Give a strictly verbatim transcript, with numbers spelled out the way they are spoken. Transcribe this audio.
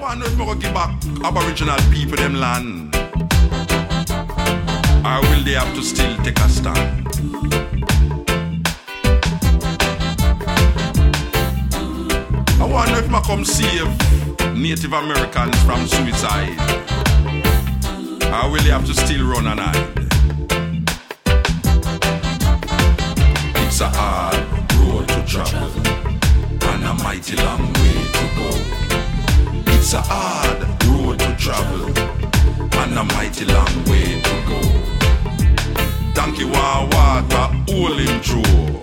wonder if I'm gonna give back Aboriginal people them land, or will they have to still take a stand? I wonder if I come save Native Americans from suicide, or will they have to still run and hide? It's a hard road to travel and a mighty long way to go. It's a hard road to travel and a mighty long way to go. Donkey want water, hold him through.